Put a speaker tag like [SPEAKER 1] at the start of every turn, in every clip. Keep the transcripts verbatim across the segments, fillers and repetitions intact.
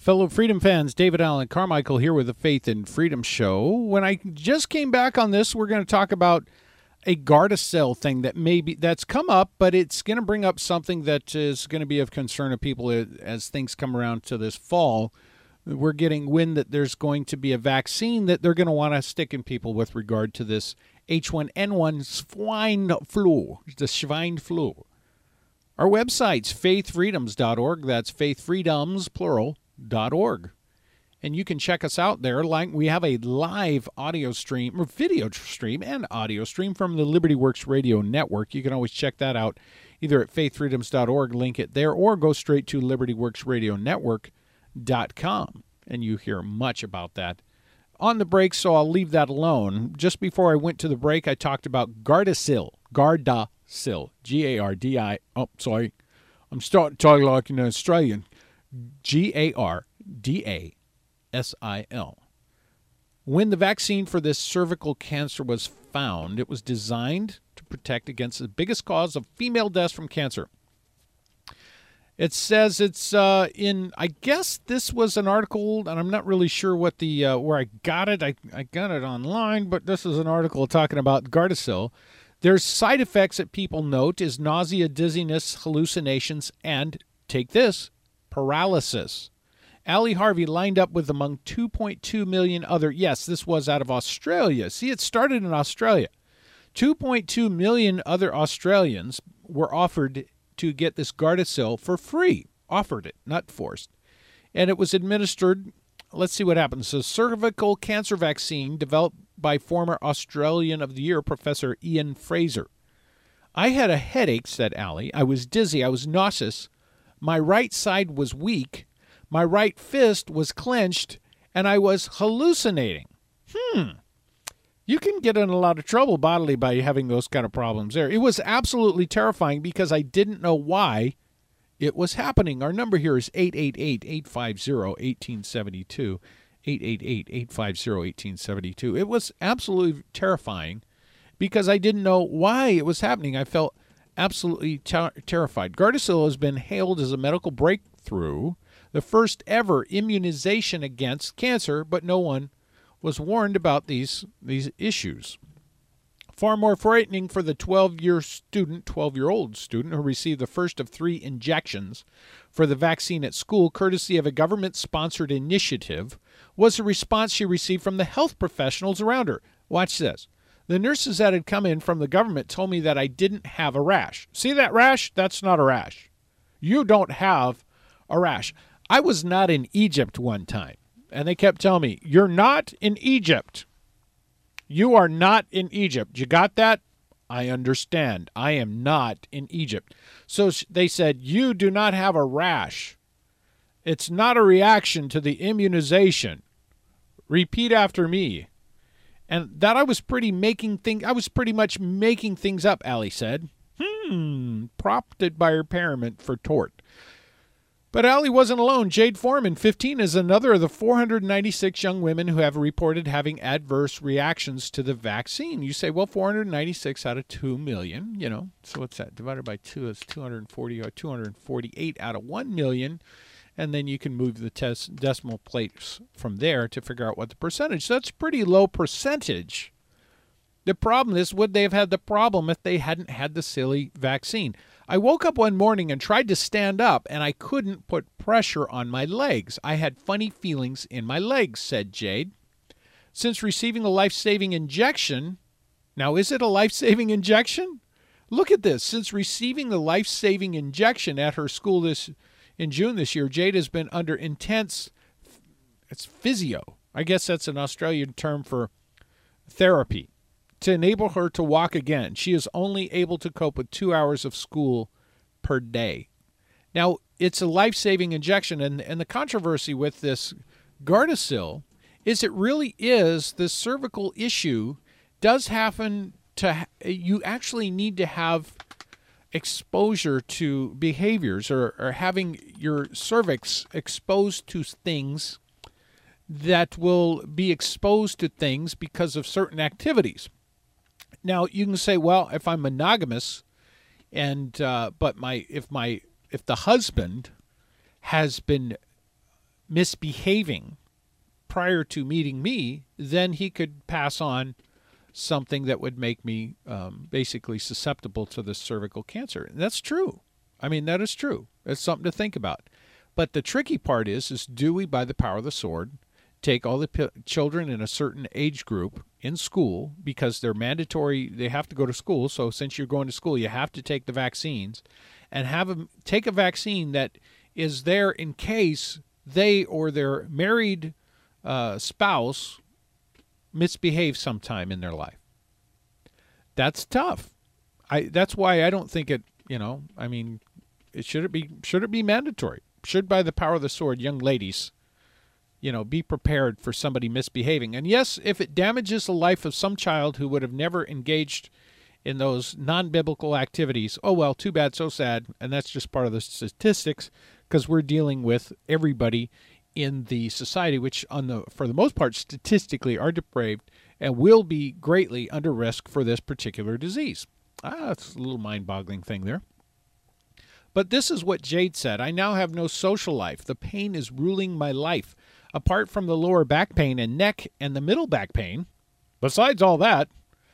[SPEAKER 1] Fellow Freedom fans, David Allen Carmichael here with the Faith and Freedom Show. When I just came back on this, we're going to talk about a Gardasil thing that maybe that's come up, but it's going to bring up something that is going to be of concern to people as things come around to this fall. We're getting wind that there's going to be a vaccine that they're going to want to stick in people with regard to this H one N one swine flu, the swine flu. Our website's faith freedoms dot org. That's faithfreedoms, plural, dot org. And you can check us out there. Like we have a live audio stream, or video stream and audio stream from the Liberty Works Radio Network. You can always check that out either at faith freedoms dot org, link it there, or go straight to liberty works radio network dot com. And you hear much about that on the break, so I'll leave that alone. Just before I went to the break, I talked about Gardasil. Gardasil. G A R D I. Oh, sorry. I'm starting to talk like an Australian. G A R D A S I L. When the vaccine for this cervical cancer was found, it was designed to protect against the biggest cause of female deaths from cancer. It says it's uh, in, I guess this was an article, and I'm not really sure what the uh, where I got it. I, I got it online, but this is an article talking about Gardasil. There's side effects that people note is nausea, dizziness, hallucinations, and, take this, paralysis. Ali Harvey lined up with among two point two million other, yes, this was out of Australia. See, it started in Australia. two point two million other Australians were offered to get this Gardasil for free. Offered it, not forced. And it was administered, let's see what happens. So cervical cancer vaccine developed by former Australian of the Year, Professor Ian Fraser. I had a headache, said Ali. I was dizzy. I was nauseous. My right side was weak. My right fist was clenched, and I was hallucinating. Hmm. You can get in a lot of trouble bodily by having those kind of problems there. It was absolutely terrifying because I didn't know why it was happening. Our number here is eight eight eight, eight five zero, one eight seven two. eight eight eight, eight five zero, one eight seven two. It was absolutely terrifying because I didn't know why it was happening. I felt absolutely ter- terrified. Gardasil has been hailed as a medical breakthrough, the first ever immunization against cancer, but no one was warned about these, these issues. Far more frightening for the twelve-year student, twelve-year-old student who received the first of three injections for the vaccine at school, courtesy of a government-sponsored initiative, was the response she received from the health professionals around her. Watch this. The nurses that had come in from the government told me that I didn't have a rash. See that rash? That's not a rash. You don't have a rash. I was not in Egypt one time, and they kept telling me, you're not in Egypt. You are not in Egypt. You got that? I understand. I am not in Egypt. So they said, you do not have a rash. It's not a reaction to the immunization. Repeat after me. And that I was pretty making things, I was pretty much making things up, Ali said. Hmm, prompted by her parent for tort. But Ali wasn't alone. Jade Foreman, fifteen, is another of the four hundred ninety-six young women who have reported having adverse reactions to the vaccine. You say, well, four hundred ninety-six out of two million, you know, so what's that? Divided by two is two hundred forty or two hundred forty-eight out of one million. And then you can move the test decimal places from there to figure out what the percentage. So that's a pretty low percentage. The problem is, would they have had the problem if they hadn't had the silly vaccine? I woke up one morning and tried to stand up, and I couldn't put pressure on my legs. I had funny feelings in my legs, said Jade. Since receiving a life-saving injection, now is it a life-saving injection? Look at this. Since receiving the life-saving injection at her school this in June this year, Jade has been under intense, it's physio. I guess that's an Australian term for therapy, to enable her to walk again. She is only able to cope with two hours of school per day. Now, it's a life-saving injection, and, and the controversy with this Gardasil is it really is the cervical issue does happen to, you actually need to have exposure to behaviors or, or having your cervix exposed to things that will be exposed to things because of certain activities. Now, you can say, well, if I'm monogamous and uh, but my if my if the husband has been misbehaving prior to meeting me, then he could pass on something that would make me um, basically susceptible to the cervical cancer. And that's true. I mean, that is true. It's something to think about. But the tricky part is, is do we, by the power of the sword, take all the p- children in a certain age group in school, because they're mandatory, they have to go to school, so since you're going to school, you have to take the vaccines, and have them take a vaccine that is there in case they or their married uh, spouse misbehave sometime in their life. That's tough. I that's why I don't think it, you know, I mean, it should it be should it be mandatory? Should, by the power of the sword, young ladies, you know, be prepared for somebody misbehaving. And yes, if it damages the life of some child who would have never engaged in those non-biblical activities, oh well, too bad, so sad. And that's just part of the statistics, because we're dealing with everybody in the society, which on the for the most part statistically are depraved and will be greatly under risk for this particular disease. Ah, that's a little mind-boggling thing there. But this is what Jade said. I now have no social life. The pain is ruling my life. Apart from the lower back pain and neck and the middle back pain, besides all that,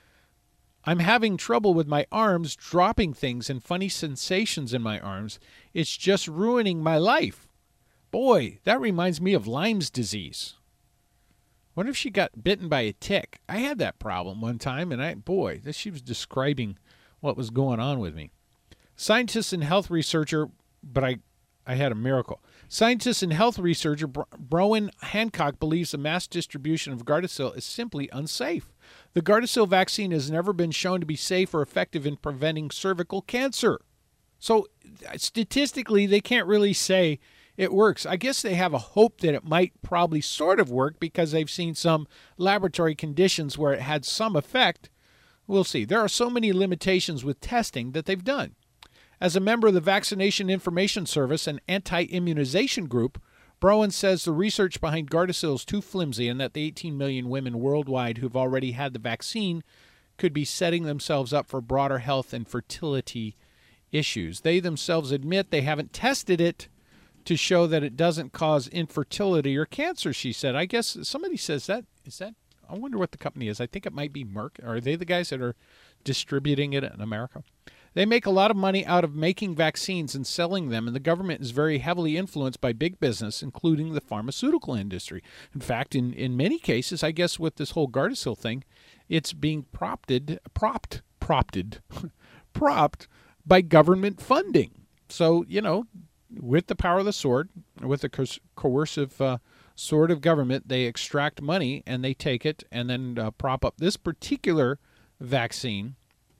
[SPEAKER 1] I'm having trouble with my arms, dropping things and funny sensations in my arms. It's just ruining my life. Boy, that reminds me of Lyme's disease. What if she got bitten by a tick? I had that problem one time, and I, boy, she was describing what was going on with me. Scientist and health researcher, but I, I had a miracle. Scientist and health researcher Browan Hancock believes the mass distribution of Gardasil is simply unsafe. The Gardasil vaccine has never been shown to be safe or effective in preventing cervical cancer. So statistically, they can't really say it works. I guess they have a hope that it might probably sort of work because they've seen some laboratory conditions where it had some effect. We'll see. There are so many limitations with testing that they've done. As a member of the Vaccination Information Service, an anti-immunization group, Browan says the research behind Gardasil is too flimsy and that the eighteen million women worldwide who've already had the vaccine could be setting themselves up for broader health and fertility issues. They themselves admit they haven't tested it to show that it doesn't cause infertility or cancer, she said. I guess somebody says that. Is that? I wonder what the company is. I think it might be Merck. Are they the guys that are distributing it in America? They make a lot of money out of making vaccines and selling them, and the government is very heavily influenced by big business, including the pharmaceutical industry. In fact, in, in many cases, I guess with this whole Gardasil thing, it's being propped, propped, propped, propped by government funding. So, you know, with the power of the sword, with the co- coercive uh, sword of government, they extract money and they take it and then uh, prop up this particular vaccine.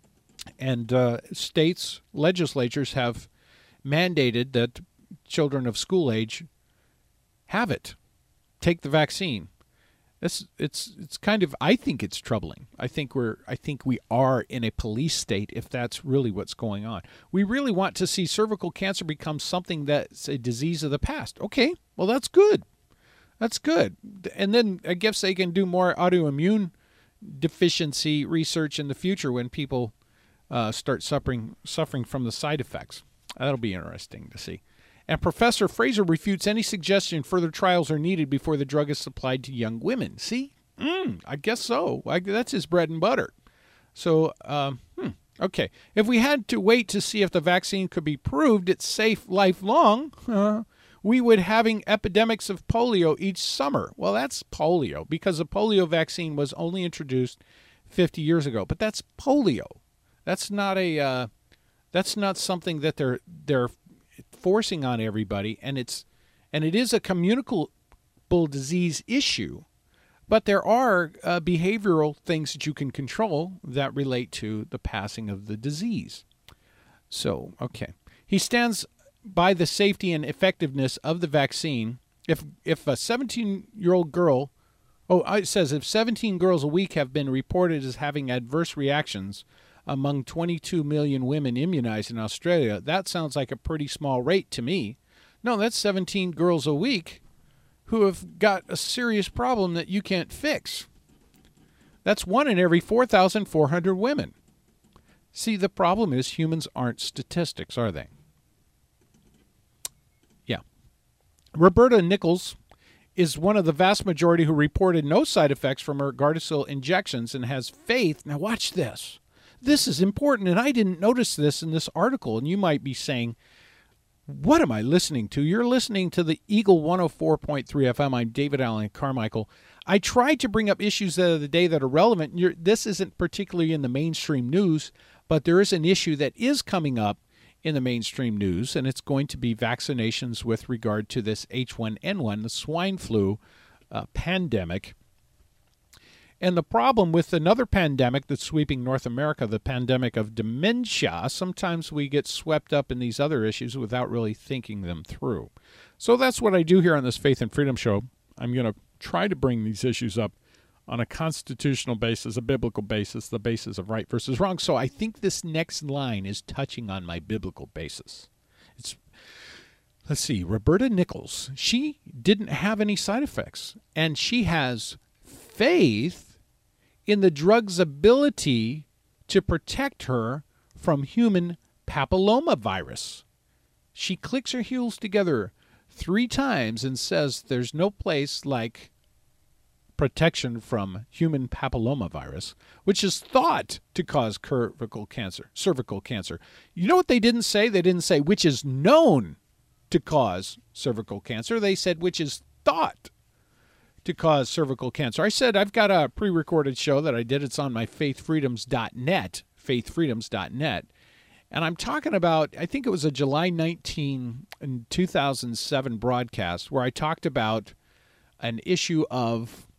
[SPEAKER 1] And uh, states, legislatures have mandated that children of school age have it, take the vaccine. It's it's it's kind of, I think it's troubling. I think we're I think we are in a police state if that's really what's going on. We really want to see cervical cancer become something that's a disease of the past. Okay, well that's good. That's good. And then I guess they can do more autoimmune deficiency research in the future when people Uh, start suffering suffering from the side effects. That'll be interesting to see. And Professor Fraser refutes any suggestion further trials are needed before the drug is supplied to young women. See? Mm, I guess so. I, that's his bread and butter. So, um, hmm, okay. If we had to wait to see if the vaccine could be proved it's safe lifelong, uh, we would having epidemics of polio each summer. Well, that's polio because the polio vaccine was only introduced fifty years ago. But that's polio. That's not a. Uh, that's not something that they're they're forcing on everybody, and it's and it is a communicable disease issue. But there are uh, behavioral things that you can control that relate to the passing of the disease. So, okay, he stands by the safety and effectiveness of the vaccine. If if a seventeen-year-old girl, oh, it says if seventeen girls a week have been reported as having adverse reactions among twenty-two million women immunized in Australia, that sounds like a pretty small rate to me. No, that's seventeen girls a week who have got a serious problem that you can't fix. That's one in every four thousand four hundred women. See, the problem is humans aren't statistics, are they? Yeah. Roberta Nichols is one of the vast majority who reported no side effects from her Gardasil injections and has faith. Now watch this. This is important, and I didn't notice this in this article, and you might be saying, what am I listening to? You're listening to the Eagle one oh four point three F M. I'm David Allen Carmichael. I tried to bring up issues of the day that are relevant. You're, this isn't particularly in the mainstream news, but there is an issue that is coming up in the mainstream news, and it's going to be vaccinations with regard to this H one N one, the swine flu uh, pandemic. And the problem with another pandemic that's sweeping North America, the pandemic of dementia, sometimes we get swept up in these other issues without really thinking them through. So that's what I do here on this Faith and Freedom Show. I'm going to try to bring these issues up on a constitutional basis, a biblical basis, the basis of right versus wrong. So I think this next line is touching on my biblical basis. It's, let's see, Roberta Nichols, she didn't have any side effects, and she has faith in the drug's ability to protect her from human papillomavirus. She clicks her heels together three times and says there's no place like protection from human papillomavirus, which is thought to cause cervical cancer. Cervical cancer. You know what they didn't say? They didn't say which is known to cause cervical cancer. They said which is thought to cause cervical cancer. I said I've got a pre-recorded show that I did. It's on my faith freedoms dot net, faith freedoms dot net. And I'm talking about, I think it was a July nineteenth, two thousand seven broadcast where I talked about an issue of,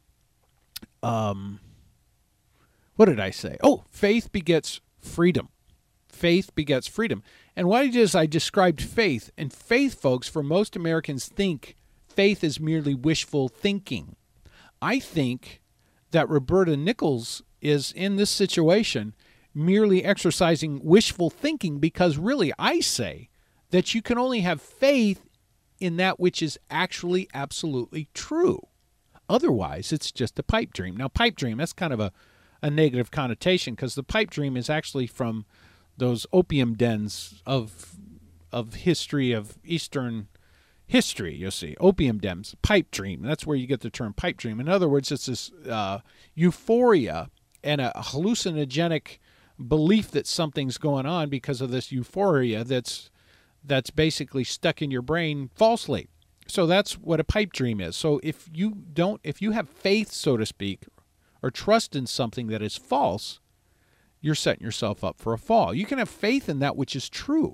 [SPEAKER 1] um, what did I say? Oh, faith begets freedom. Faith begets freedom. And what I did is I described faith. And faith, folks, for most Americans think faith is merely wishful thinking. I think that Roberta Nichols is in this situation merely exercising wishful thinking because really I say that you can only have faith in that which is actually absolutely true. Otherwise, it's just a pipe dream. Now, pipe dream, that's kind of a, a negative connotation because the pipe dream is actually from those opium dens of of history, of Eastern history, you see. Opium dens, pipe dream. That's where you get the term pipe dream. In other words, it's this uh, euphoria and a hallucinogenic belief that something's going on because of this euphoria that's that's basically stuck in your brain falsely. So that's what a pipe dream is. So if you don't, if you have faith, so to speak, or trust in something that is false, you're setting yourself up for a fall. You can have faith in that which is true.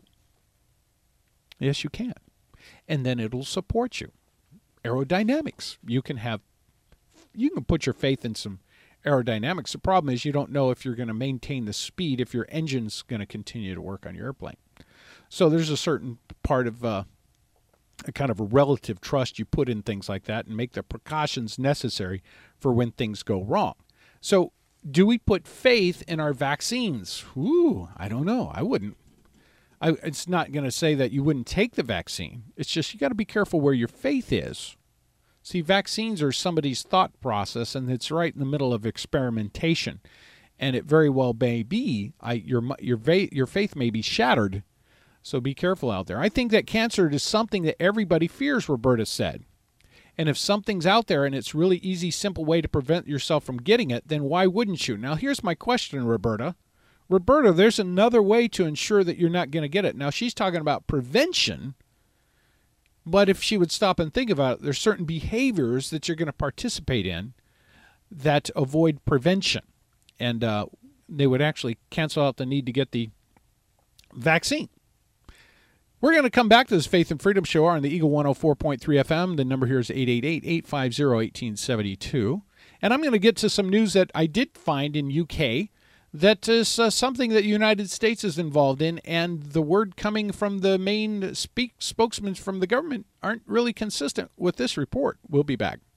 [SPEAKER 1] Yes, you can. And then it'll support you. Aerodynamics. You can have, you can put your faith in some aerodynamics. The problem is you don't know if you're going to maintain the speed, if your engine's going to continue to work on your airplane. So there's a certain part of uh, a kind of a relative trust you put in things like that and make the precautions necessary for when things go wrong. So do we put faith in our vaccines? Ooh, I don't know. I wouldn't. I, it's not going to say that you wouldn't take the vaccine. It's just you got to be careful where your faith is. See, vaccines are somebody's thought process, and it's right in the middle of experimentation. And it very well may be, I, your, your, your faith may be shattered. So be careful out there. I think that cancer is something that everybody fears, Roberta said. And if something's out there and it's really easy, simple way to prevent yourself from getting it, then why wouldn't you? Now, here's my question, Roberta. Roberta, there's another way to ensure that you're not going to get it. Now, she's talking about prevention, but if she would stop and think about it, there's certain behaviors that you're going to participate in that avoid prevention. And uh, they would actually cancel out the need to get the vaccine. We're going to come back to this Faith and Freedom Show on the Eagle one oh four point three F M. The number here is eight eight eight, eight five zero, one eight seven two. And I'm going to get to some news that I did find in U K that is uh, something that the United States is involved in, and the word coming from the main speak spokesmen from the government aren't really consistent with this report. We'll be back.